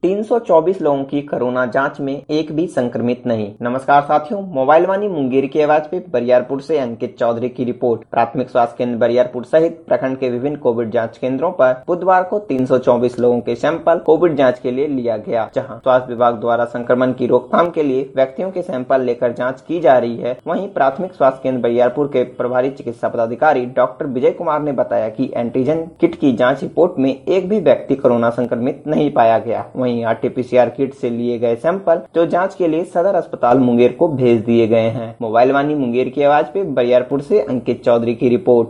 324 लोगों की कोरोना जांच में एक भी संक्रमित नहीं। नमस्कार साथियों, मोबाइल वाणी मुंगेर की आवाज पे बरियारपुर से अंकित चौधरी की रिपोर्ट। प्राथमिक स्वास्थ्य केंद्र बरियारपुर सहित प्रखंड के विभिन्न कोविड जांच केंद्रों पर बुधवार को 324 लोगों के सैंपल कोविड जांच के लिए लिया गया, जहां स्वास्थ्य विभाग द्वारा संक्रमण की रोकथाम के लिए व्यक्तियों के सैंपल लेकर जाँच की जा रही है। वहीं प्राथमिक स्वास्थ्य केंद्र बरियारपुर के प्रभारी चिकित्सा पदाधिकारी डॉक्टर विजय कुमार ने बताया कि एंटीजन किट की जाँच रिपोर्ट में एक भी व्यक्ति कोरोना संक्रमित नहीं पाया गया। आरटीपीसीआर किट से लिए गए सैंपल जो जांच के लिए सदर अस्पताल मुंगेर को भेज दिए गए हैं। मोबाइल वाणी मुंगेर की आवाज पे बरियारपुर से अंकित चौधरी की रिपोर्ट।